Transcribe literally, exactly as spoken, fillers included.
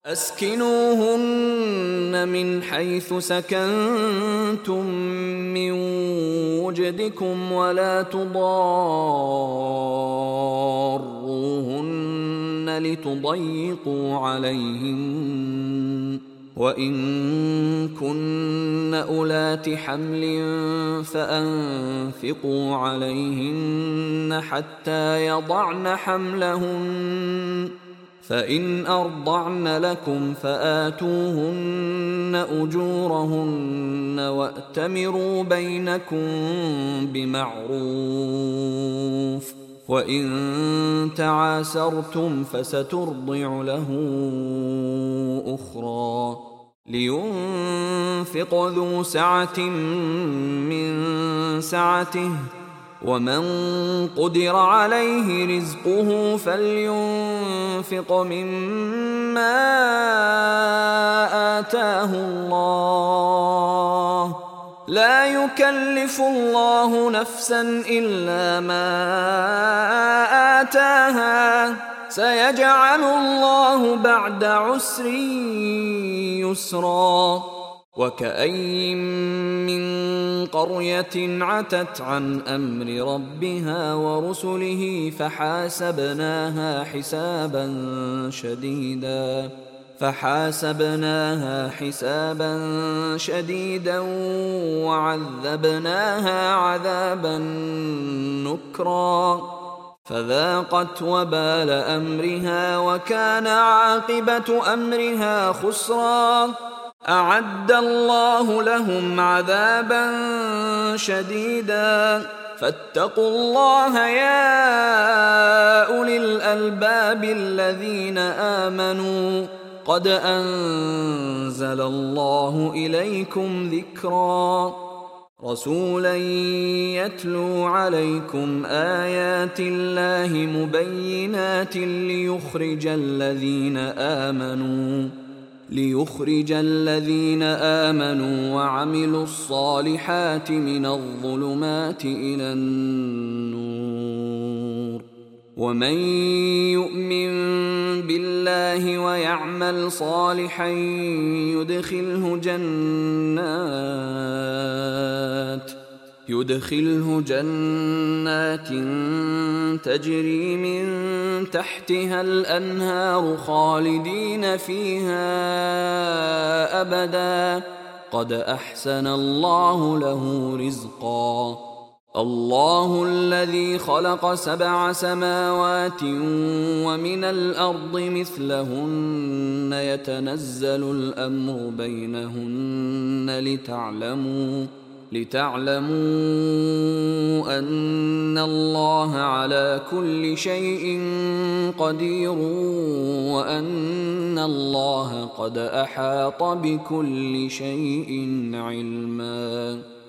أسكنوهن من حيث سكنتم من وجدكم ولا تضاروهن لتضيقوا عليهن وإن كن أولات حمل فأنفقوا عليهن حتى يضعن حملهن فإن أرضعن لكم فآتوهن أجورهن وأتمروا بينكم بمعروف وإن تعاسرتم فسترضع له أخرى لينفق ذو سعة من سعته ومن قدر عليه رزقه فلينفق مما آتاه الله لا يكلف الله نفسا إلا ما آتاها سيجعل الله بعد عسر يسرا وكأين من قرية عتت عن أمر ربها ورسله فحاسبناها حسابا شديدا فحاسبناها حسابا شديدا وعذبناها عذابا نكرا فذاقت وبال أمرها وكان عاقبة أمرها خسرا أعد الله لهم عذابا شديدا فاتقوا الله يا أولي الألباب الذين آمنوا قد أنزل الله إليكم ذكرا رسولا يتلو عليكم آيات الله مبينات ليخرج الذين آمنوا ليخرج الذين آمنوا وعملوا الصالحات من الظلمات إلى النور ومن يؤمن بالله ويعمل صالحا يدخله جنات يدخله جنات تجري من تحتها الأنهار خالدين فيها أبدا قد أحسن الله له رزقا الله الذي خلق سبع سماوات ومن الأرض مثلهن يتنزل الأمر بينهن لتعلموا لتعلموا أن الله على كل شيء قدير وأن الله قد أحاط بكل شيء علما.